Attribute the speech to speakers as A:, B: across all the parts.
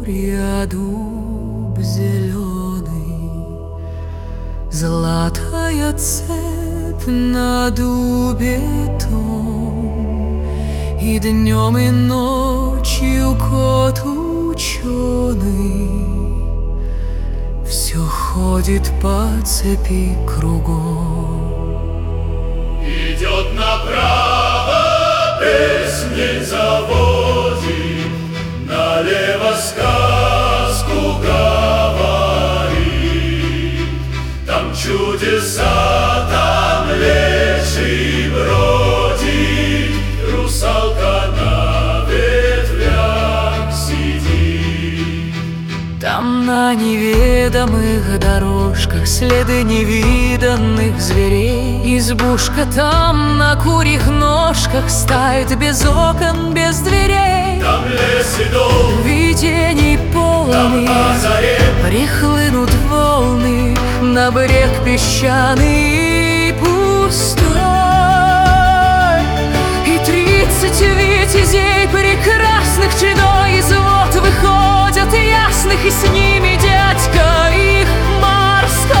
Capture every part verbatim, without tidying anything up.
A: моря дуб зеленый, золотая цепь на дубе том, и днем и ночью кот ученый все ходит по цепи кругом.
B: Идет направо, песней заводит, налево сказку говорит. Там чудеса, там леший бродит, русалка на ветвях сидит.
A: Там на неведомых дорожках следы невиданных зверей. Избушка там на курьих ножках стоит без окон, без дверей.
B: Там лес и дом,
A: видений полный,
B: там на заре
A: прихлынут волны на брег песчаный и пустой. И тридцать витязей прекрасных чередой из вод выходят ясных, и с ними дядька их морской.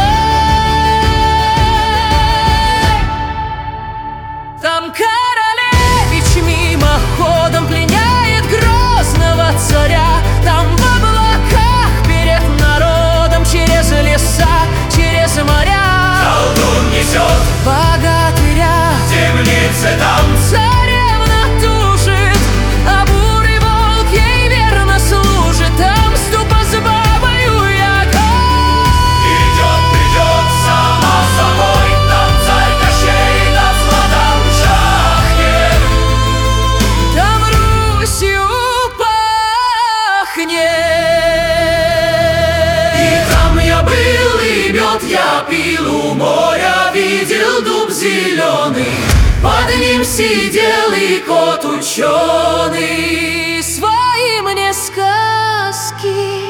A: Там королевич мимоходом пленяет грозного царя. Там в облаках перед народом через леса, через моря
B: колдун несет
A: богатыря.
B: в темнице там
A: Царевна тужит, а бурый волк ей верно служит. Там ступа с бабою яга
B: идет, придет сама собой. Там царь Кощей да златом чахнет.
A: там Русью пахнет.
B: И там я был, и мед я пил у моря, видел дуб зеленый, под ним сидел и кот ученый.
A: Свои мне сказки